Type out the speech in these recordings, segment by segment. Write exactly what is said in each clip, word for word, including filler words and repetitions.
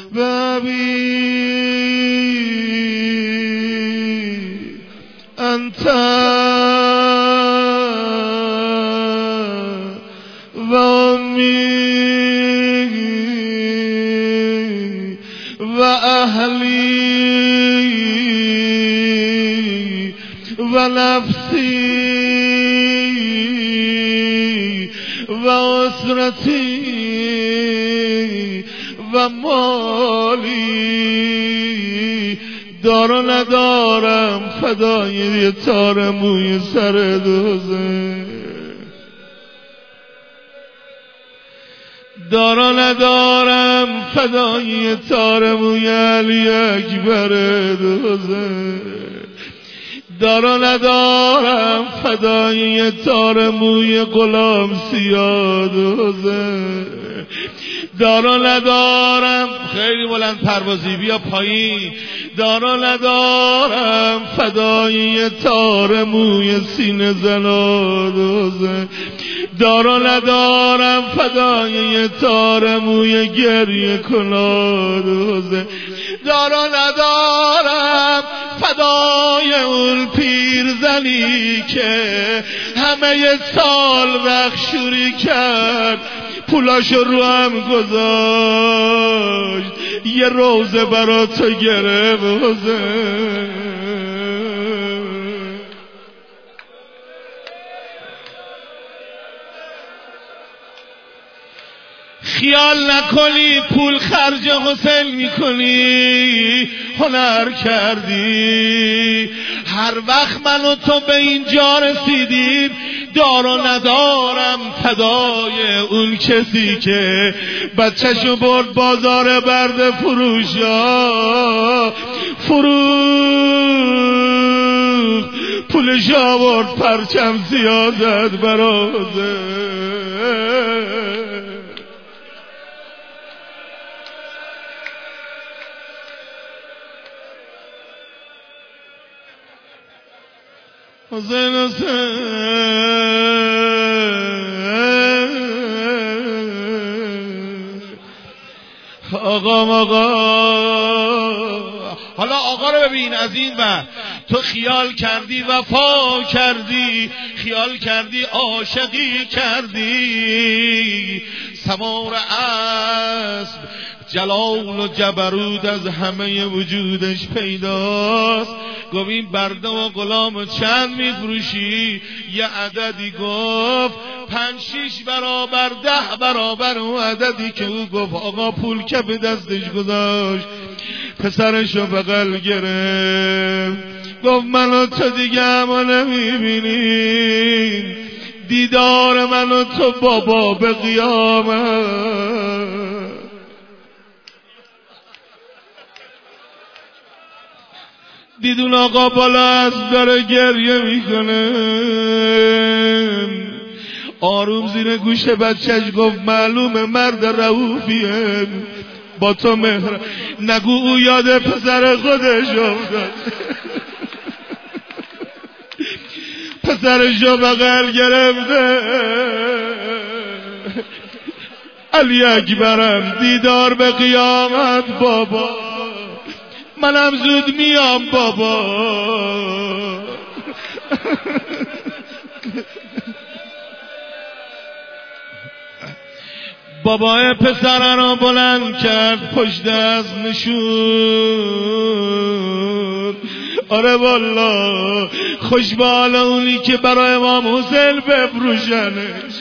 و ابی انت و امی و اهلی و نفسی و اسرتی و مالی دار و ندارم فدای یه تار موی سر دوزه دار و ندارم فدای یه تار موی علی اکبر دوزه دار و ندارم فدای یه تار موی غلام سیاه دوزه دار و ندارم خیلی بلند پروازی بیا پایین دار و ندارم فدای یه تار موی سینه زنا دوزه دار و ندارم فدای یه تار موی گریه کنا دوزه دار و ندارم فدای اون پیرزنی که همه سال بخشوری کرد پولاشو رو هم گذاشت یه روزه برا تو گرفت خیال نکنی پول خرج حسین میکنی هنر کردی هر وقت من و تو به اینجا رسیدیم دار و ندارم فدای اون کسی که بچه‌شو برد بازار برد فروشا فروخ پولش آورد پرچم سیازت برازه حسین حسین آقا آقا حالا آقا رو ببین از این و تو خیال کردی وفا کردی خیال کردی عاشقی کردی سوار اسب جلال و جبروت از همه وجودش پیداست گفت این برده و غلام چند میفروشی یه عددی گفت پنج شیش برابر ده برابر اون عددی که او گفت آقا پول کف دستش گذاشت پسرشو بغل گرفت گفت منو تو دیگه اما نمیبینی دیدار منو تو بابا به قیامت دیدون آقا بالا از داره گریه میکنه آروم زیر گوش بچهش گفت معلومه مرد رئوفیه با تو مهر نگو او یاد پسر خودش افتاد پسرشو بغل گرفته علی اکبرم دیدار به قیامت بابا منم زود میام بابا بابای پسر رو بلند کرد پشت دست نشون آره والله خوشبال اونی که برای امام حسین بفروشنش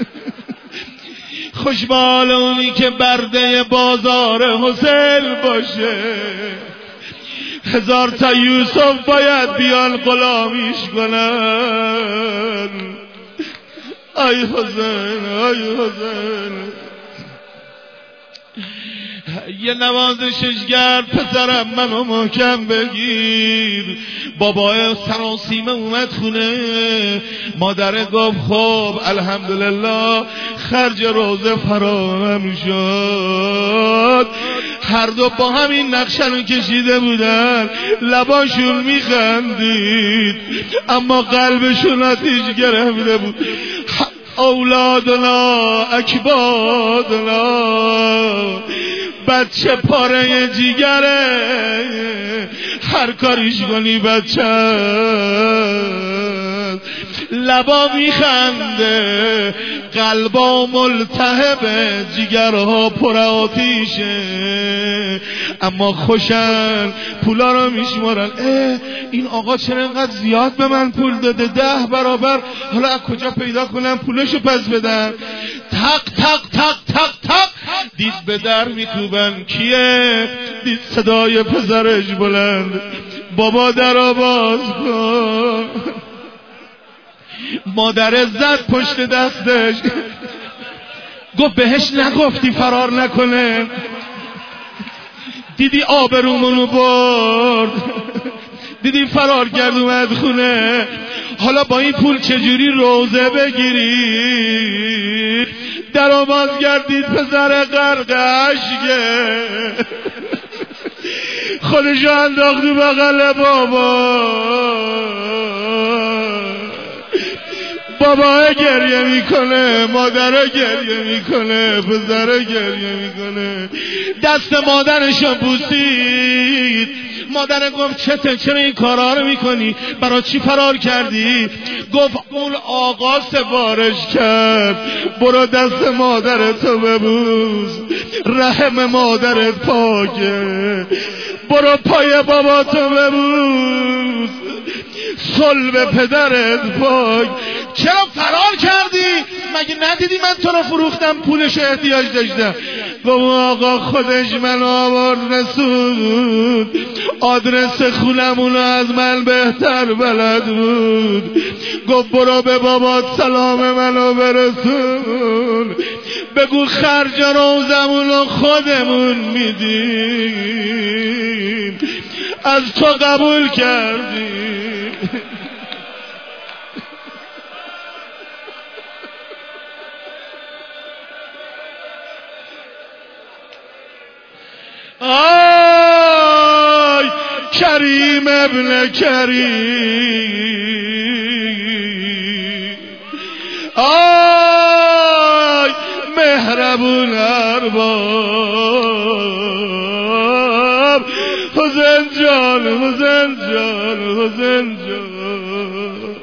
خوشبال اونی که برده بازار حسین باشه هزار تا یوسف باید بیان غلامیش کنن ای حسین ای حسین یه نوازشش کرد پسرم منو محکم بگیر بابای سراسیمه اومد خونه مادره گفت خب الحمدلله خرج روزه فراهم شد هر دو با همین نقشه رو کشیده بودن لباشون میخندید اما قلبشون آتیش گرفته بود اولادنا اکبادنا بچه پاره جیگره، هر کاریش کنی بچه لبا میخنده، قلبا ملتهبه، جیگرها پر آتیشه، اما خوشن پولا رو میشمارن. اه این آقا چرا اینقدر زیاد به من پول داده، ده برابر، حالا از کجا پیدا کنم پولشو پس بدم؟ تق تق تق تق تق دید به در میکوبن، کیه؟ دید صدای پسرش بلند، بابا درو باز کن. مادر زد پشت دستش، گفت بهش نگفتی فرار نکنه؟ دیدی آبرومونو برد، دیدی فرار کرد اومد خونه، حالا با این پول چجوری روزه بگیری؟ درو باز گردید پسر غرق اشکه، خودشو انداخت تو بغل بابا، بابا گریه میکنه، مادر گریه میکنه، پسر گریه میکنه، دست مادرشو بوسید. مادر گفت چته، چرا این کارا رو میکنی؟ برای چی فرار کردی؟ گفت اون آقا سفارش کرد برو دست مادرتو ببوس، رحم مادرت پاکه، برو پای باباتو ببوس، صلب پدرت پاک. چرا فرار کردی؟ مگه ندیدی من تو رو فروختم پولش احتیاج داشتم؟ گفت آقا خودش من آورد رسود، آدرس خونمونو از من بهتر بلد بود. گفت برو به بابات سلام منو برسون، بگو خرج روزمونو خودمون میدیم، از تو قبول کردیم. آی کریم ابن کریم، آی مهربون ارباب، حسین جان حسین جان حسین جان.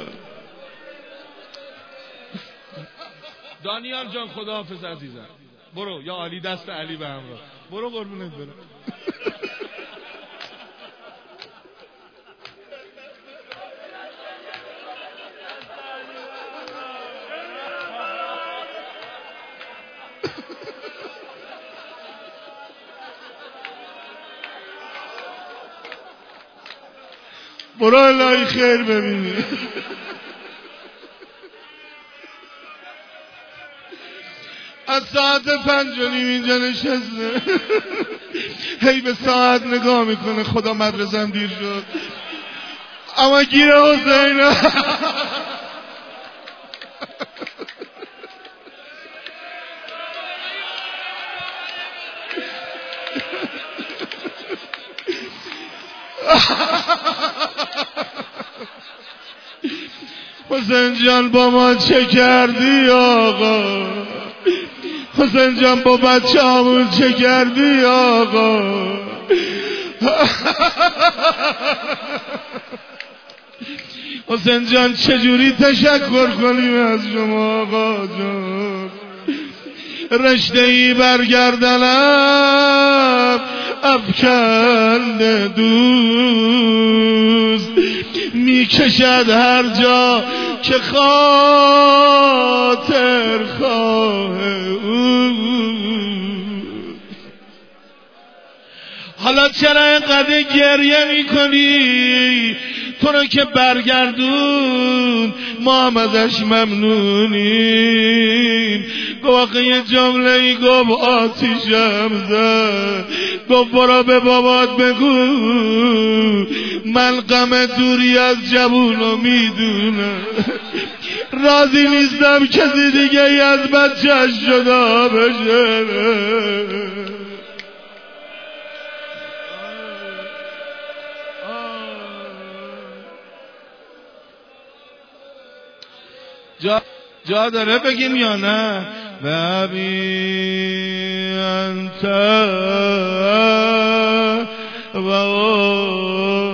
دانیال جان خداحافظ عزیزم، برو یا علی، دست علی به همراه، برو قربونت برم. برو الهی خیر ببینی. از ساعت پنج و نیم اینجا نشسته، هی به ساعت نگاه میکنه، خدا مدرسم دیر شد، اما گیر حسین. حسین جان با ما چه کردی آقا؟ حسین جان با بچه همون چه کردی آقا؟ حسین جان چجوری تشکر کنیم از شما آقا جان؟ رشته ای برگردنم افکنده دوست، میکشد هر جا که خاطر خواه او. حالا چرا اینقدر گریه میکنی؟ تو رو که برگردون ما هم ازش ممنونیم. گفت یه جمله ای گفت آتیشم زد، گفت برو به بابات بگو من غم دوری از جوونو میدونم، راضی نیستم کسی دیگه ای از بچهش جدا بشه. جا, جا داره بگیم یا نه؟ بابی انت و